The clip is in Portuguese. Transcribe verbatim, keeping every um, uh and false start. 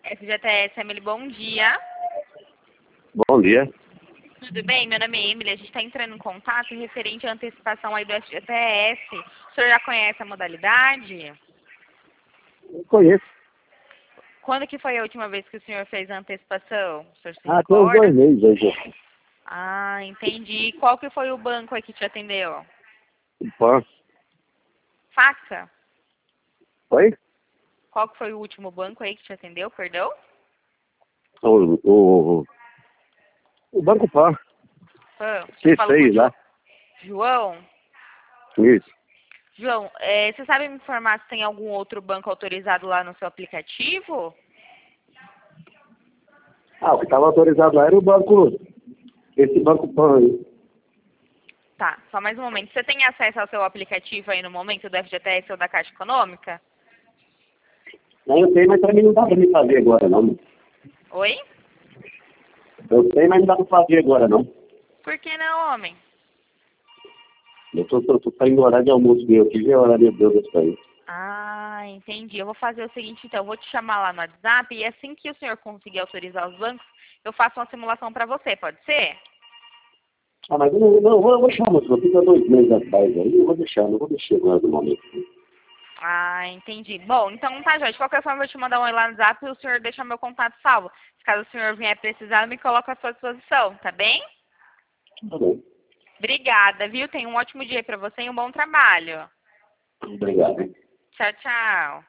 F G T S, Emily, bom dia. Bom dia. Tudo bem? Meu nome é Emily. A gente está entrando em contato referente à antecipação aí do F G T S. O senhor já conhece a modalidade? Eu conheço. Quando que foi a última vez que o senhor fez a antecipação? O senhor se Ah, tem uns recorda? dois meses aí já. Ah, entendi. Qual que foi o banco aí que te atendeu? Pô. Faxa? Oi? Qual que foi o último banco aí que te atendeu, perdão? O, o, o Banco Pan. Pan. Você C falou com o seis lá. Jo- João? Isso. João, é, você sabe me informar se tem algum outro banco autorizado lá no seu aplicativo? Ah, o que estava autorizado lá era o banco. Esse Banco Pan aí. Tá, só mais um momento. Você tem acesso ao seu aplicativo aí no momento do F G T S ou da Caixa Econômica? Não, eu sei, mas também não dá pra me fazer agora não. Oi? Eu sei, mas não dá pra fazer agora não. Por que não, homem? Eu tô, tô, tô saindo do horário de almoço meu aqui, já é horário de Deus desse país. Ah, entendi. Eu vou fazer o seguinte, então. Eu vou te chamar lá no WhatsApp e assim que o senhor conseguir autorizar os bancos, eu faço uma simulação para você, pode ser? Ah, mas eu não, não eu vou, eu vou deixar, moço. Eu fico há dois meses atrás aí, eu vou deixar, não vou deixar agora no momento. Ah, entendi. Bom, então tá, Jorge. De qualquer forma, eu vou te mandar um oi lá no WhatsApp e o senhor deixa meu contato salvo. Se caso o senhor vier precisar, eu me coloco à sua disposição, tá bem? Tá bom. Obrigada, viu? Tenha um ótimo dia para você e um bom trabalho. Obrigado, hein? Tchau, tchau.